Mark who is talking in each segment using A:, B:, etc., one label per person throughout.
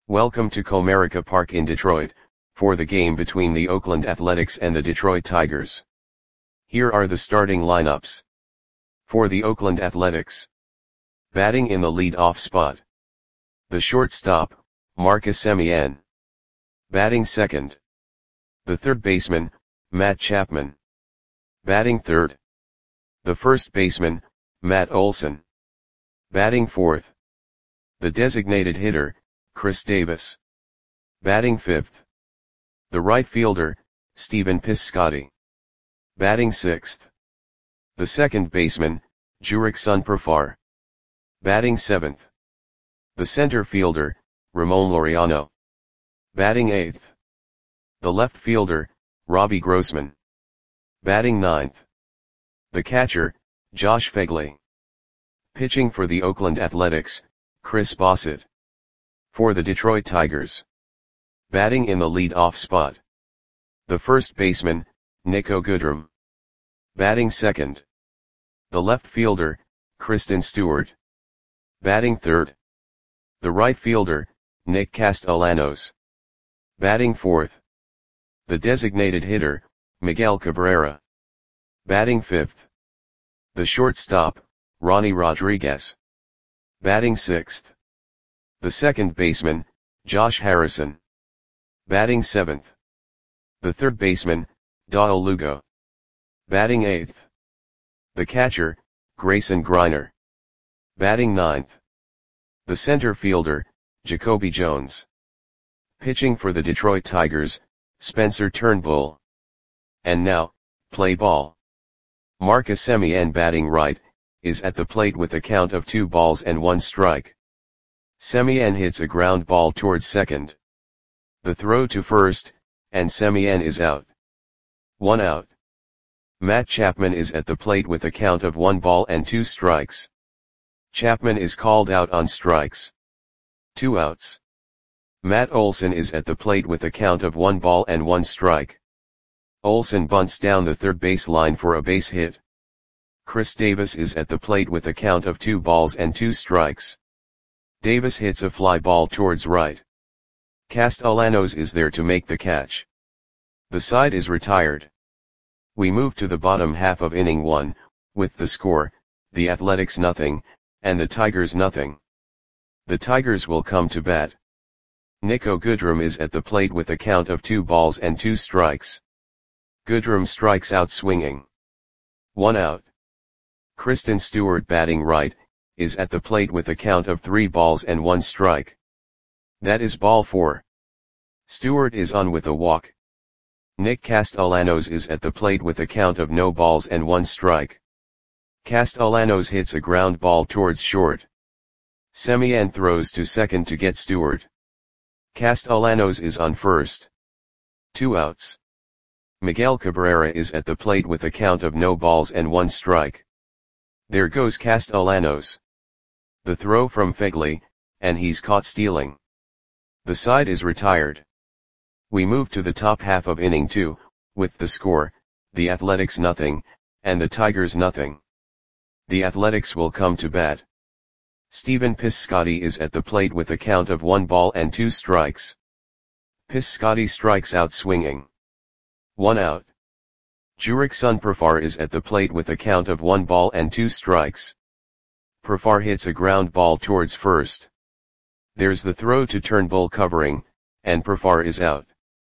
A: Welcome to Comerica Park in Detroit, for the game between the Oakland Athletics and the Detroit Tigers. Here are the starting lineups. For the Oakland Athletics. Batting in the lead-off spot. The shortstop, Marcus Semien. Batting second. The third baseman, Matt Chapman. Batting third. The first baseman, Matt Olson. Batting fourth. The designated hitter, Chris Davis. Batting fifth. The right fielder, Stephen Piscotty. Batting sixth. The second baseman, Jurickson Profar. Batting seventh. The center fielder, Ramon Laureano. Batting eighth. The left fielder, Robbie Grossman. Batting ninth. The catcher, Josh Phegley. Pitching for the Oakland Athletics, Chris Bassitt. For the Detroit Tigers. Batting in the lead-off spot. The first baseman, Niko Goodrum. Batting second. The left fielder, Kristen Stewart. Batting third. The right fielder, Nick Castellanos. Batting fourth. The designated hitter, Miguel Cabrera. Batting fifth. The shortstop, Ronnie Rodriguez. Batting sixth. The second baseman, Josh Harrison. Batting seventh. The third baseman, Dale Lugo. Batting eighth. The catcher, Grayson Greiner. Batting ninth. The center fielder, Jacoby Jones. Pitching for the Detroit Tigers, Spencer Turnbull. And now, play ball. Marcus Semien batting right, is at the plate with a count of 2 balls and 1 strike. Semien hits a ground ball towards second. The throw to first, and Semien is out. 1 out. Matt Chapman is at the plate with a count of 1 ball and 2 strikes. Chapman is called out on strikes. 2 outs. Matt Olson is at the plate with a count of 1 ball and 1 strike. Olson bunts down the third base line for a base hit. Chris Davis is at the plate with a count of 2 balls and 2 strikes. Davis hits a fly ball towards right. Castellanos is there to make the catch. The side is retired. We move to the bottom half of inning 1, with the score, the Athletics nothing, and the Tigers nothing. The Tigers will come to bat. Niko Goodrum is at the plate with a count of 2 balls and 2 strikes. Goodrum strikes out swinging. 1 out. Kristen Stewart batting right, is at the plate with a count of 3 balls and 1 strike. That is ball 4. Stewart is on with a walk. Nick Castellanos is at the plate with a count of no balls and 1 strike. Castellanos hits a ground ball towards short. Semien throws to second to get Stewart. Castellanos is on first. 2 outs. Miguel Cabrera is at the plate with a count of no balls and 1 strike. There goes Castellanos. The throw from Phegley, and he's caught stealing. The side is retired. We move to the top half of inning 2, with the score, the Athletics nothing, and the Tigers nothing. The Athletics will come to bat. Stephen Piscotty is at the plate with a count of 1 ball and 2 strikes. Piscotty strikes out swinging. 1 out. Jurickson Profar is at the plate with a count of 1 ball and 2 strikes. Profar hits a ground ball towards first. There's the throw to Turnbull covering, and Profar is out.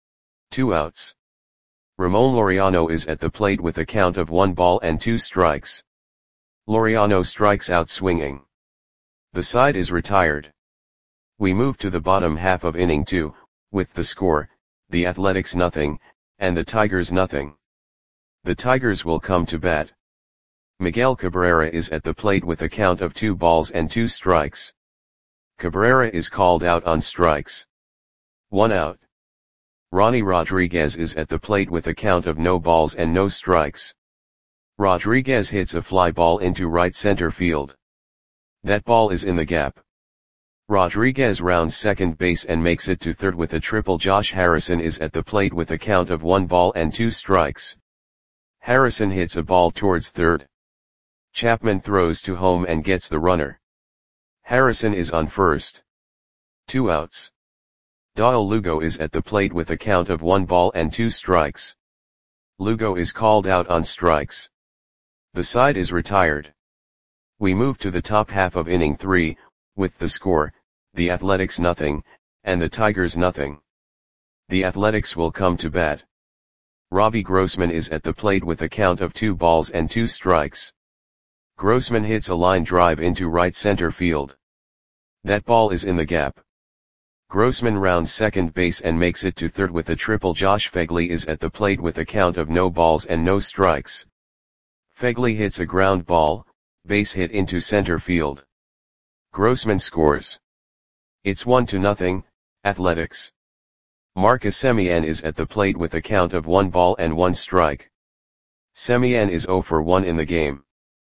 A: 2 outs. Ramon Laureano is at the plate with a count of 1 ball and 2 strikes. Laureano strikes out swinging. The side is retired. We move to the bottom half of inning 2, with the score, the Athletics nothing, and the Tigers nothing. The Tigers will come to bat. Miguel Cabrera is at the plate with a count of 2 balls and 2 strikes. Cabrera is called out on strikes. 1 out. Ronnie Rodriguez is at the plate with a count of no balls and no strikes. Rodriguez hits a fly ball into right center field. That ball is in the gap. Rodriguez rounds second base and makes it to third with a triple. Josh Harrison is at the plate with a count of 1 ball and 2 strikes. Harrison hits a ball towards third. Chapman throws to home and gets the runner. Harrison is on first. 2 outs. Doyle Lugo is at the plate with a count of 1 ball and 2 strikes. Lugo is called out on strikes. The side is retired. We move to the top half of inning 3, with the score, the Athletics nothing, and the Tigers nothing. The Athletics will come to bat. Robbie Grossman is at the plate with a count of 2 balls and 2 strikes. Grossman hits a line drive into right center field. That ball is in the gap. Grossman rounds second base and makes it to third with a triple. Josh Phegley is at the plate with a count of no balls and no strikes. Phegley hits a ground ball, base hit into center field. Grossman scores. It's 1-0, Athletics. Marcus Semien is at the plate with a count of 1 ball and 1 strike. Semien is 0 for 1 in the game.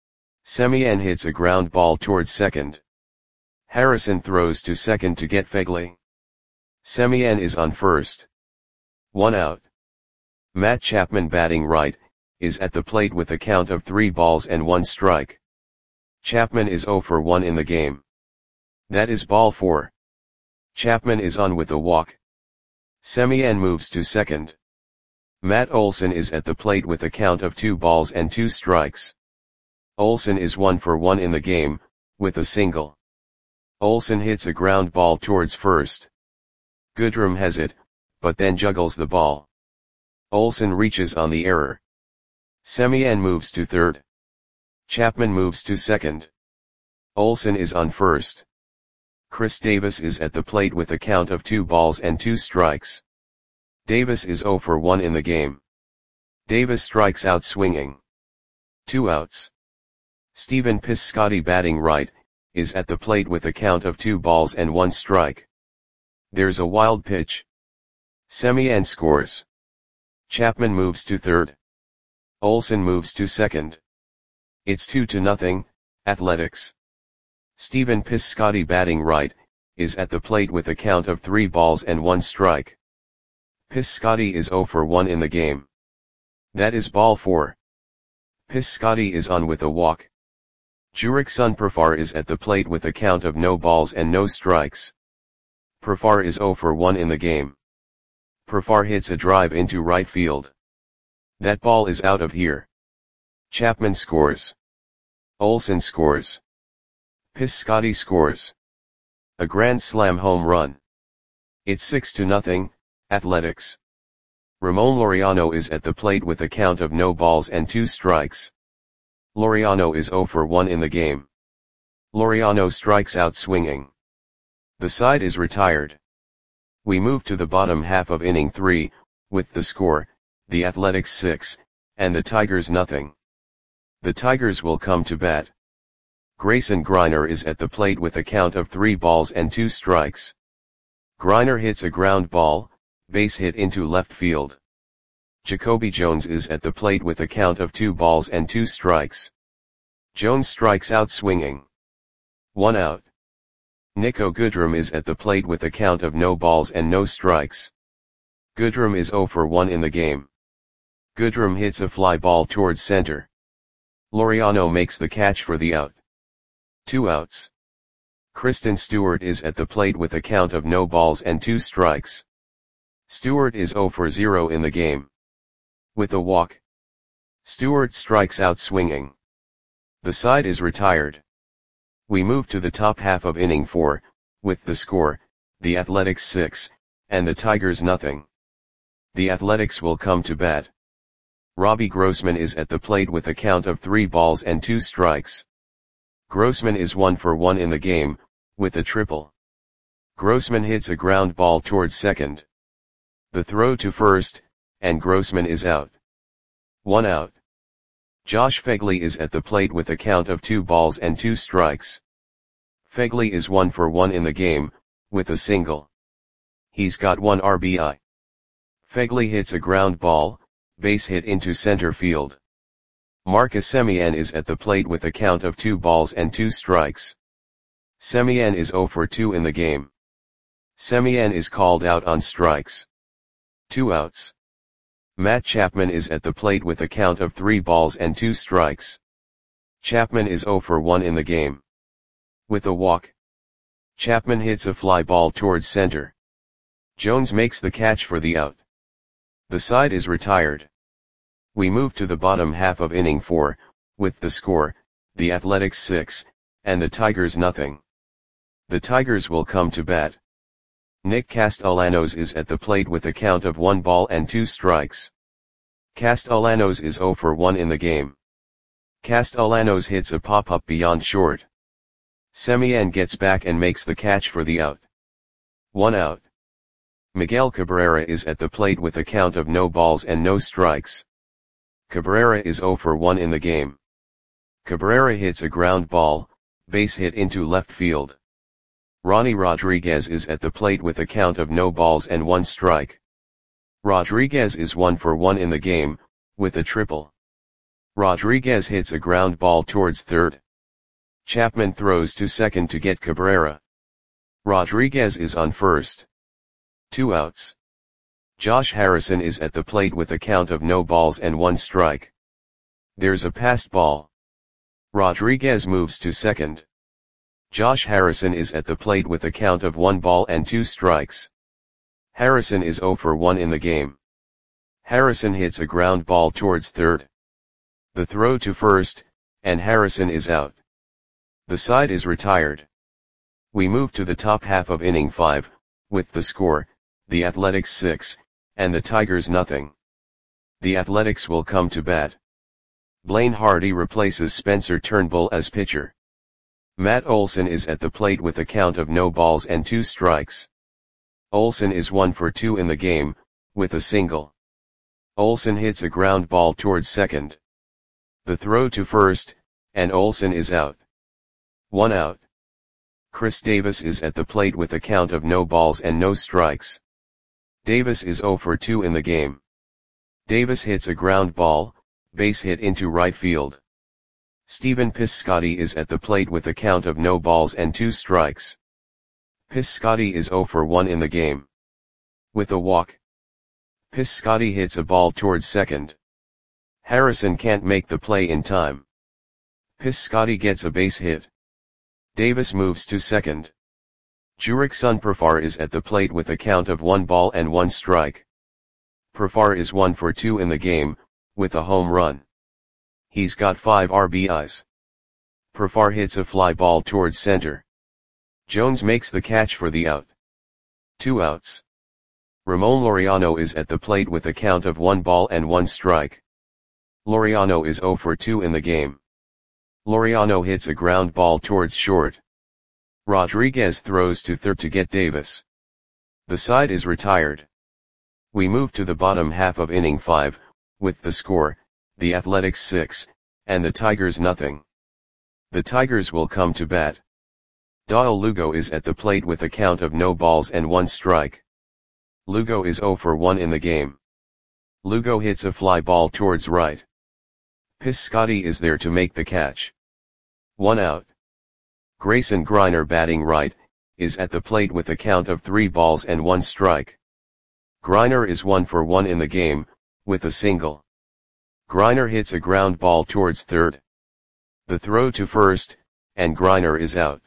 A: Semien hits a ground ball towards second. Harrison throws to second to get Phegley. Semien is on first. 1 out. Matt Chapman, batting right, is at the plate with a count of 3 balls and 1 strike. Chapman is 0 for 1 in the game. That is ball 4. Chapman is on with a walk. Semien moves to second. Matt Olson is at the plate with a count of 2 balls and 2 strikes. Olson is 1 for 1 in the game, with a single. Olson hits a ground ball towards first. Goodrum has it, but then juggles the ball. Olson reaches on the error. Semien moves to third. Chapman moves to second. Olson is on first. Chris Davis is at the plate with a count of 2 balls and 2 strikes. Davis is 0 for 1 in the game. Davis strikes out swinging. 2 outs. Stephen Piscotty, batting right, is at the plate with a count of 2 balls and 1 strike. There's a wild pitch. Semien scores. Chapman moves to third. Olson moves to second. It's 2-0, Athletics. Stephen Piscotty, batting right, is at the plate with a count of 3 balls and 1 strike. Piscotty is 0 for 1 in the game. That is ball 4. Piscotty is on with a walk. Jurickson Profar is at the plate with a count of no balls and no strikes. Profar is 0 for 1 in the game. Profar hits a drive into right field. That ball is out of here. Chapman scores. Olson scores. Piscotty scores. A grand slam home run. It's 6-0, Athletics. Ramon Laureano is at the plate with a count of no balls and 2 strikes. Laureano is 0 for 1 in the game. Laureano strikes out swinging. The side is retired. We move to the bottom half of inning 3, with the score, the Athletics 6, and the Tigers nothing. The Tigers will come to bat. Grayson Greiner is at the plate with a count of 3 balls and 2 strikes. Greiner hits a ground ball, base hit into left field. Jacoby Jones is at the plate with a count of 2 balls and 2 strikes. Jones strikes out swinging. 1 out. Nico Goodrum is at the plate with a count of no balls and no strikes. Goodrum is 0 for 1 in the game. Goodrum hits a fly ball towards center. Laureano makes the catch for the out. 2 outs. Kristen Stewart is at the plate with a count of no balls and 2 strikes. Stewart is 0 for 0 in the game. With a walk. Stewart strikes out swinging. The side is retired. We move to the top half of inning 4, with the score, the Athletics 6, and the Tigers nothing. The Athletics will come to bat. Robbie Grossman is at the plate with a count of 3 balls and 2 strikes. Grossman is 1 for 1 in the game, with a triple. Grossman hits a ground ball towards second. The throw to first, and Grossman is out. 1 out. Josh Phegley is at the plate with a count of 2 balls and 2 strikes. Phegley is 1 for 1 in the game, with a single. He's got 1 RBI. Phegley hits a ground ball, base hit into center field. Marcus Semien is at the plate with a count of 2 balls and 2 strikes. Semien is 0 for 2 in the game. Semien is called out on strikes. 2 outs. Matt Chapman is at the plate with a count of 3 balls and 2 strikes. Chapman is 0 for 1 in the game. With a walk. Chapman hits a fly ball towards center. Jones makes the catch for the out. The side is retired. We move to the bottom half of inning 4, with the score, the Athletics 6, and the Tigers nothing. The Tigers will come to bat. Nick Castellanos is at the plate with a count of 1 ball and 2 strikes. Castellanos is 0 for 1 in the game. Castellanos hits a pop-up beyond short. Semien gets back and makes the catch for the out. 1 out. Miguel Cabrera is at the plate with a count of no balls and no strikes. Cabrera is 0 for 1 in the game. Cabrera hits a ground ball, base hit into left field. Ronnie Rodriguez is at the plate with a count of no balls and 1 strike. Rodriguez is 1 for 1 in the game, with a triple. Rodriguez hits a ground ball towards third. Chapman throws to second to get Cabrera. Rodriguez is on first. 2 outs. Josh Harrison is at the plate with a count of no balls and 1 strike. There's a passed ball. Rodriguez moves to second. Josh Harrison is at the plate with a count of 1 ball and 2 strikes. Harrison is 0 for 1 in the game. Harrison hits a ground ball towards third. The throw to first, and Harrison is out. The side is retired. We move to the top half of inning 5, with the score, the Athletics 6, and the Tigers nothing. The Athletics will come to bat. Blaine Hardy replaces Spencer Turnbull as pitcher. Matt Olson is at the plate with a count of no balls and 2 strikes. Olson is 1 for 2 in the game, with a single. Olson hits a ground ball towards second. The throw to first, and Olson is out. 1 out. Chris Davis is at the plate with a count of no balls and no strikes. Davis is 0 for 2 in the game. Davis hits a ground ball, base hit into right field. Stephen Piscotty is at the plate with a count of no balls and 2 strikes. Piscotty is 0 for 1 in the game. With a walk. Piscotty hits a ball towards second. Harrison can't make the play in time. Piscotty gets a base hit. Davis moves to second. Jurickson Profar is at the plate with a count of 1 ball and 1 strike. Profar is 1 for 2 in the game, with a home run. He's got 5 RBIs. Profar hits a fly ball towards center. Jones makes the catch for the out. 2 outs. Ramon Laureano is at the plate with a count of 1 ball and 1 strike. Laureano is 0 for 2 in the game. Laureano hits a ground ball towards short. Rodriguez throws to third to get Davis. The side is retired. We move to the bottom half of inning 5, with the score, the Athletics 6, and the Tigers nothing. The Tigers will come to bat. Doyle Lugo is at the plate with a count of no balls and 1 strike. Lugo is 0 for 1 in the game. Lugo hits a fly ball towards right. Piscotty is there to make the catch. 1 out. Grayson Greiner, batting right, is at the plate with a count of 3 balls and 1 strike. Greiner is 1 for 1 in the game, with a single. Greiner hits a ground ball towards third. The throw to first, and Greiner is out.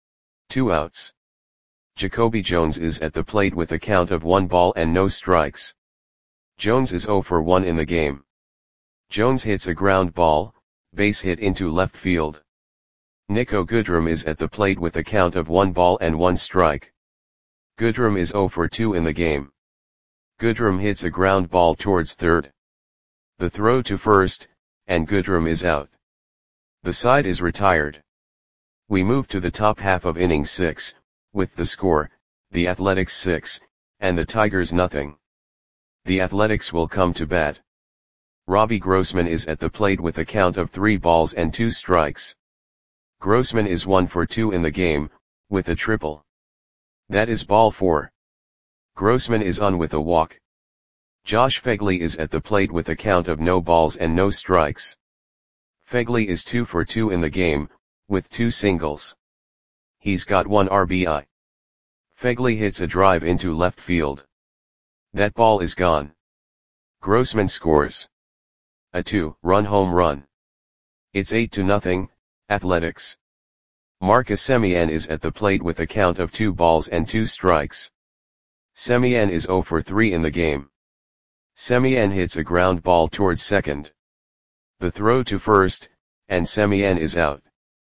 A: 2 outs. Jacoby Jones is at the plate with a count of 1 ball and no strikes. Jones is 0 for 1 in the game. Jones hits a ground ball, base hit into left field. Nico Goodrum is at the plate with a count of 1 ball and 1 strike. Goodrum is 0 for 2 in the game. Goodrum hits a ground ball towards third. The throw to first, and Goodrum is out. The side is retired. We move to the top half of inning 6, with the score, the Athletics 6, and the Tigers nothing. The Athletics will come to bat. Robbie Grossman is at the plate with a count of 3 balls and 2 strikes. Grossman is 1 for 2 in the game, with a triple. That is ball 4. Grossman is on with a walk. Josh Phegley is at the plate with a count of no balls and no strikes. Phegley is 2 for 2 in the game, with 2 singles. He's got 1 RBI. Phegley hits a drive into left field. That ball is gone. Grossman scores a 2-run home run. It's 8-0, Athletics. Marcus Semien is at the plate with a count of 2 balls and 2 strikes. Semien is 0 for 3 in the game. Semien hits a ground ball towards second. The throw to first, and Semien is out.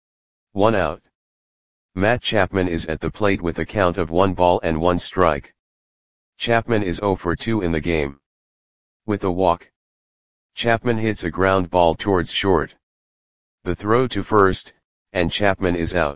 A: 1 out. Matt Chapman is at the plate with a count of 1 ball and 1 strike. Chapman is 0 for 2 in the game. With a walk, Chapman hits a ground ball towards short. The throw to first, and Chapman is out.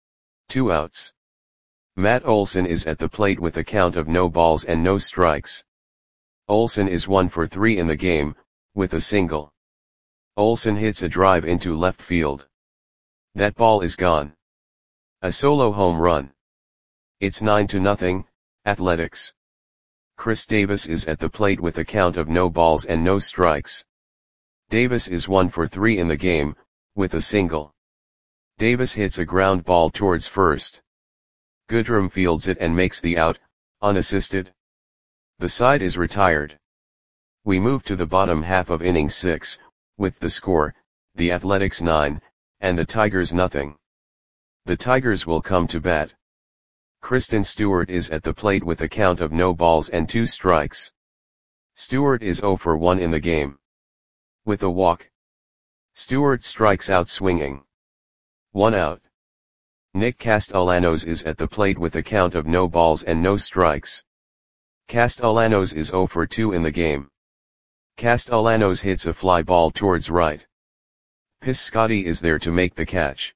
A: 2 outs. Matt Olson is at the plate with a count of no balls and no strikes. Olson is 1 for 3 in the game, with a single. Olson hits a drive into left field. That ball is gone. A solo home run. It's 9-0, Athletics. Chris Davis is at the plate with a count of no balls and no strikes. Davis is 1 for 3 in the game, with a single. Davis hits a ground ball towards first. Goodrum fields it and makes the out, unassisted. The side is retired. We move to the bottom half of inning 6, with the score, the Athletics 9, and the Tigers nothing. The Tigers will come to bat. Kristen Stewart is at the plate with a count of no balls and 2 strikes. Stewart is 0 for 1 in the game. With a walk, Stewart strikes out swinging. 1 out. Nick Castellanos is at the plate with a count of no balls and no strikes. Castellanos is 0 for 2 in the game. Castellanos hits a fly ball towards right. Piscotty is there to make the catch.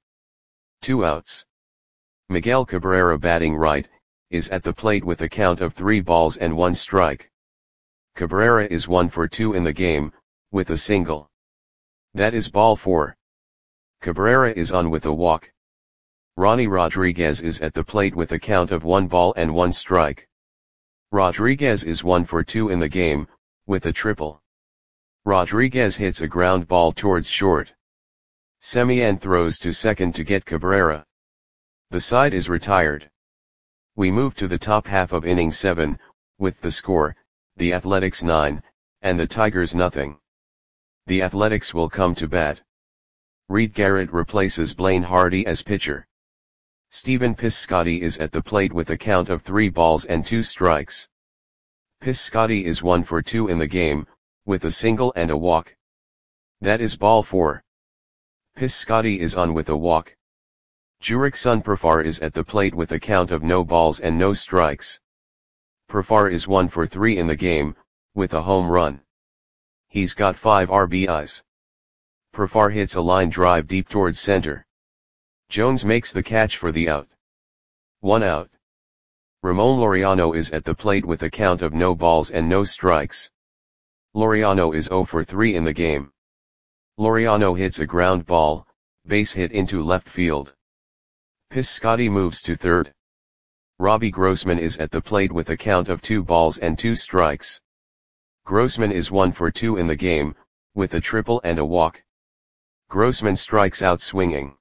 A: 2 outs. Miguel Cabrera, batting right, is at the plate with a count of 3 balls and 1 strike. Cabrera is 1 for 2 in the game, with a single. That is ball 4. Cabrera is on with a walk. Ronnie Rodriguez is at the plate with a count of 1 ball and 1 strike. Rodriguez is 1 for 2 in the game, with a triple. Rodriguez hits a ground ball towards short. Semien throws to second to get Cabrera. The side is retired. We move to the top half of inning 7, with the score, the Athletics 9, and the Tigers nothing. The Athletics will come to bat. Reed Garrett replaces Blaine Hardy as pitcher. Stephen Piscotty is at the plate with a count of 3 balls and 2 strikes. Piscotty is 1 for 2 in the game, with a single and a walk. That is ball 4. Piscotty is on with a walk. Jurickson Profar is at the plate with a count of no balls and no strikes. Profar is 1 for 3 in the game, with a home run. He's got 5 RBIs. Profar hits a line drive deep towards center. Jones makes the catch for the out. 1 out. Ramon Laureano is at the plate with a count of no balls and no strikes. Laureano is 0 for 3 in the game. Laureano hits a ground ball, base hit into left field. Piscotty moves to third. Robbie Grossman is at the plate with a count of 2 balls and 2 strikes. Grossman is 1 for 2 in the game, with a triple and a walk. Grossman strikes out swinging.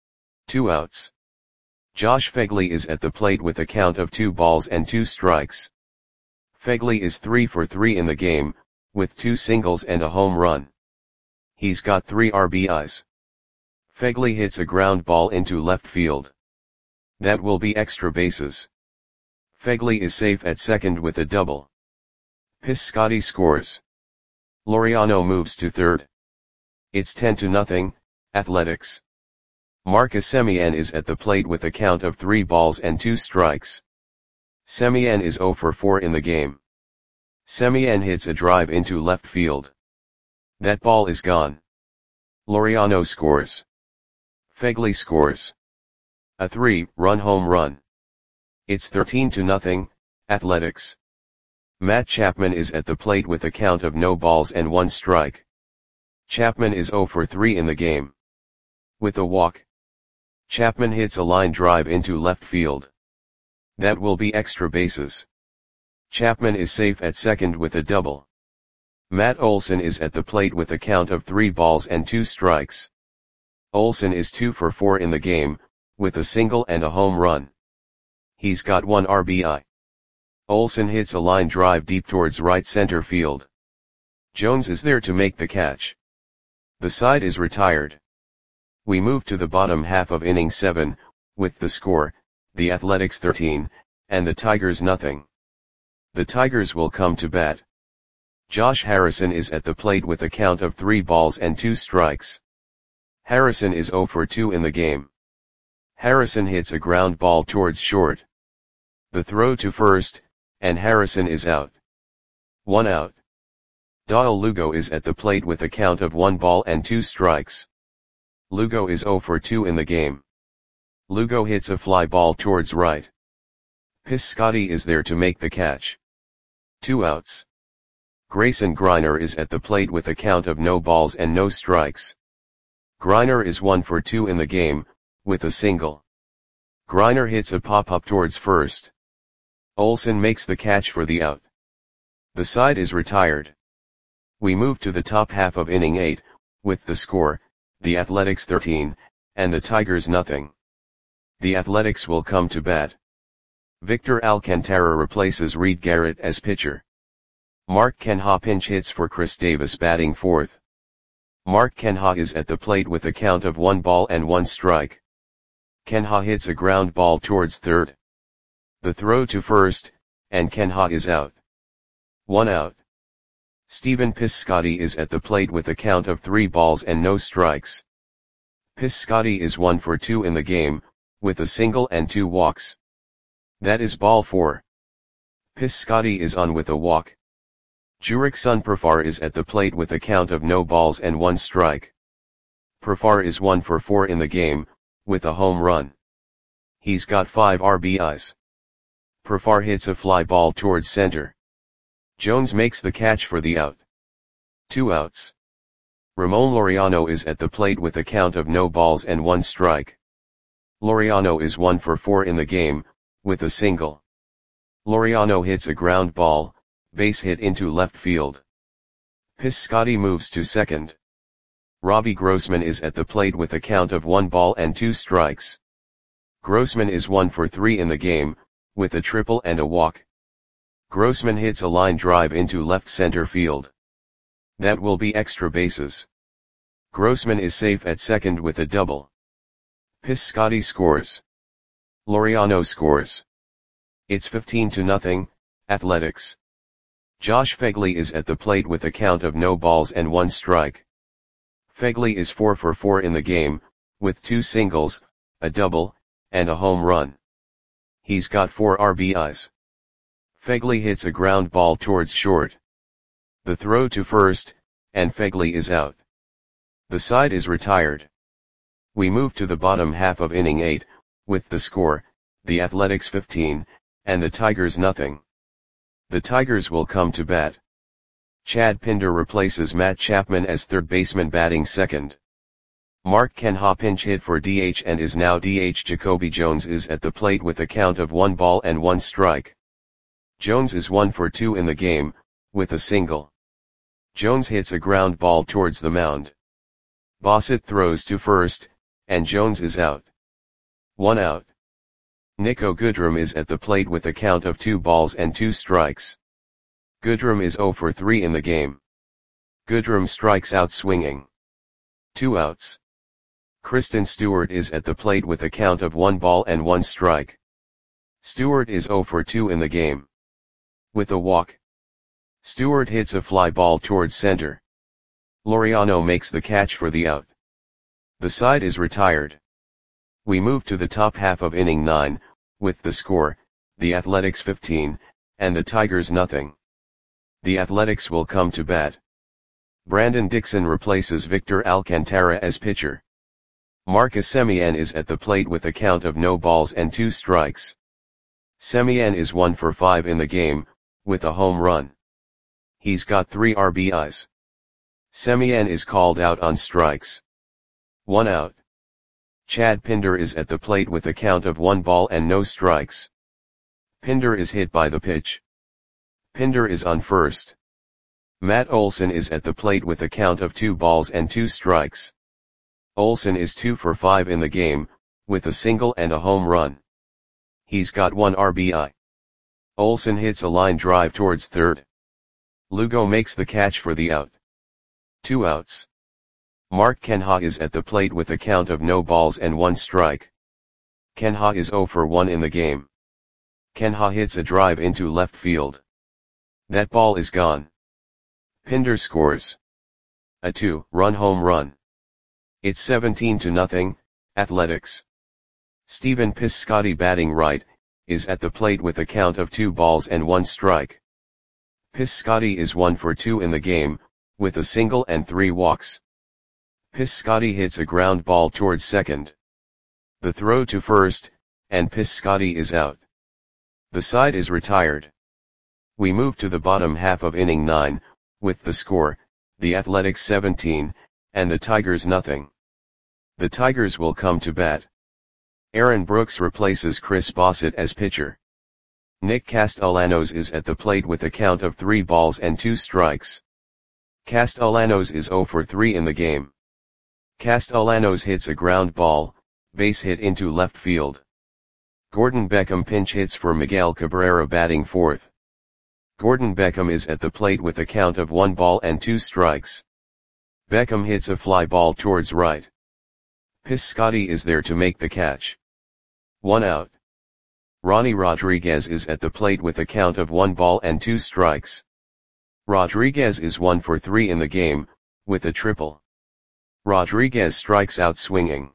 A: 2 outs. Josh Phegley is at the plate with a count of 2 balls and 2 strikes. Phegley is 3 for 3 in the game, with 2 singles and a home run. He's got 3 RBIs. Phegley hits a ground ball into left field. That will be extra bases. Phegley is safe at second with a double. Piscotty scores. Laureano moves to third. It's 10-0, Athletics. Marcus Semien is at the plate with a count of 3 balls and 2 strikes. Semien is 0 for 4 in the game. Semien hits a drive into left field. That ball is gone. Laureano scores. Phegley scores. A 3-run home run. It's 13-0, Athletics. Matt Chapman is at the plate with a count of no balls and 1 strike. Chapman is 0 for 3 in the game. With a walk, Chapman hits a line drive into left field. That will be extra bases. Chapman is safe at second with a double. Matt Olson is at the plate with a count of 3 balls and 2 strikes. Olson is 2 for 4 in the game, with a single and a home run. He's got 1 RBI. Olson hits a line drive deep towards right center field. Jones is there to make the catch. The side is retired. We move to the bottom half of inning 7, with the score, the Athletics 13, and the Tigers nothing. The Tigers will come to bat. Josh Harrison is at the plate with a count of 3 balls and 2 strikes. Harrison is 0 for 2 in the game. Harrison hits a ground ball towards short. The throw to first, and Harrison is out. 1 out. Dale Lugo is at the plate with a count of 1 ball and 2 strikes. Lugo is 0 for 2 in the game. Lugo hits a fly ball towards right. Piscotty is there to make the catch. 2 outs. Grayson Greiner is at the plate with a count of no balls and no strikes. Greiner is 1 for 2 in the game, with a single. Greiner hits a pop-up towards first. Olsen makes the catch for the out. The side is retired. We move to the top half of inning 8, with the score, the Athletics 13, and the Tigers nothing. The Athletics will come to bat. Victor Alcantara replaces Reed Garrett as pitcher. Mark Kenha pinch hits for Chris Davis batting fourth. Mark Kenha is at the plate with a count of 1 ball and 1 strike. Kenha hits a ground ball towards third. The throw to first, and Kenha is out. 1 out. Stephen Piscotty is at the plate with a count of 3 balls and no strikes. Piscotty is 1 for 2 in the game, with a single and 2 walks. That is ball 4. Piscotty is on with a walk. Jurickson Profar is at the plate with a count of no balls and 1 strike. Profar is 1 for 4 in the game, with a home run. He's got 5 RBIs. Profar hits a fly ball towards center. Jones makes the catch for the out. 2 outs. Ramon Laureano is at the plate with a count of no balls and 1 strike. Laureano is 1 for 4 in the game, with a single. Laureano hits a ground ball, base hit into left field. Piscotty moves to second. Robbie Grossman is at the plate with a count of 1 ball and 2 strikes. Grossman is 1 for 3 in the game, with a triple and a walk. Grossman hits a line drive into left center field. That will be extra bases. Grossman is safe at second with a double. Piscotty scores. Laureano scores. It's 15-0, Athletics. Josh Phegley is at the plate with a count of no balls and 1 strike. Phegley is 4 for 4 in the game, with 2 singles, a double, and a home run. He's got 4 RBIs. Phegley hits a ground ball towards short. The throw to first, and Phegley is out. The side is retired. We move to the bottom half of inning 8, with the score, the Athletics 15, and the Tigers nothing. The Tigers will come to bat. Chad Pinder replaces Matt Chapman as third baseman batting second. Mark Kenha pinch hit for DH and is now DH. Jacoby Jones is at the plate with a count of 1 ball and 1 strike. Jones is 1 for 2 in the game, with a single. Jones hits a ground ball towards the mound. Bassett throws to first, and Jones is out. 1 out. Nico Goodrum is at the plate with a count of 2 balls and 2 strikes. Goodrum is 0 for 3 in the game. Goodrum strikes out swinging. 2 outs. Kristen Stewart is at the plate with a count of 1 ball and 1 strike. Stewart is 0 for 2 in the game. With a walk. Stewart hits a fly ball towards center. Laureano makes the catch for the out. The side is retired. We move to the top half of inning 9, with the score, the Athletics 15, and the Tigers nothing. The Athletics will come to bat. Brandon Dixon replaces Victor Alcantara as pitcher. Marcus Semien is at the plate with a count of no balls and 2 strikes. Semien is 1 for 5 in the game, with a home run. He's got 3 RBIs. Semien is called out on strikes. 1 out. Chad Pinder is at the plate with a count of 1 ball and no strikes. Pinder is hit by the pitch. Pinder is on first. Matt Olson is at the plate with a count of 2 balls and 2 strikes. Olson is 2 for 5 in the game, with a single and a home run. He's got 1 RBI. Olson hits a line drive towards third. Lugo makes the catch for the out. 2 outs. Mark Kenha is at the plate with a count of no balls and 1 strike. Kenha is 0 for 1 in the game. Kenha hits a drive into left field. That ball is gone. Pinder scores a 2-run home run. It's 17-0, Athletics. Stephen Piscotty, batting right, is at the plate with a count of 2 balls and 1 strike. Piscotty is 1 for 2 in the game, with a single and 3 walks. Piscotty hits a ground ball towards second. The throw to first, and Piscotty is out. The side is retired. We move to the bottom half of inning 9, with the score, the Athletics 17, and the Tigers nothing. The Tigers will come to bat. Aaron Brooks replaces Chris Bassett as pitcher. Nick Castellanos is at the plate with a count of 3 balls and 2 strikes. Castellanos is 0 for 3 in the game. Castellanos hits a ground ball, base hit into left field. Gordon Beckham pinch hits for Miguel Cabrera, batting fourth. Gordon Beckham is at the plate with a count of 1 ball and 2 strikes. Beckham hits a fly ball towards right. Piscotty is there to make the catch. 1 out. Ronnie Rodriguez is at the plate with a count of 1 ball and 2 strikes. Rodriguez is 1 for 3 in the game, with a triple. Rodriguez strikes out swinging.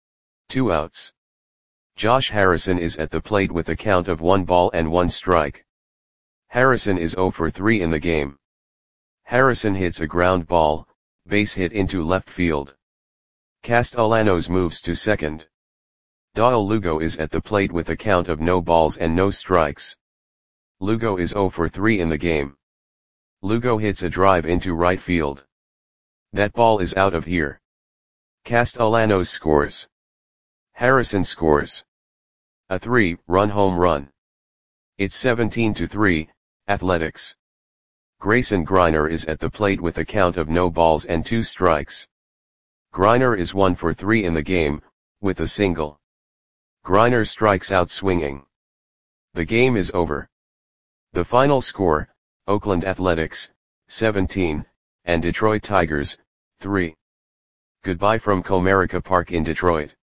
A: 2 outs. Josh Harrison is at the plate with a count of 1 ball and 1 strike. Harrison is 0 for 3 in the game. Harrison hits a ground ball, base hit into left field. Castellanos moves to second. Doyle Lugo is at the plate with a count of no balls and no strikes. Lugo is 0 for 3 in the game. Lugo hits a drive into right field. That ball is out of here. Castellanos scores. Harrison scores a 3-run home run. It's 17-3, Athletics. Grayson Greiner is at the plate with a count of no balls and 2 strikes. Greiner is 1 for 3 in the game, with a single. Greiner strikes out swinging. The game is over. The final score, Oakland Athletics, 17, and Detroit Tigers, 3. Goodbye from Comerica Park in Detroit.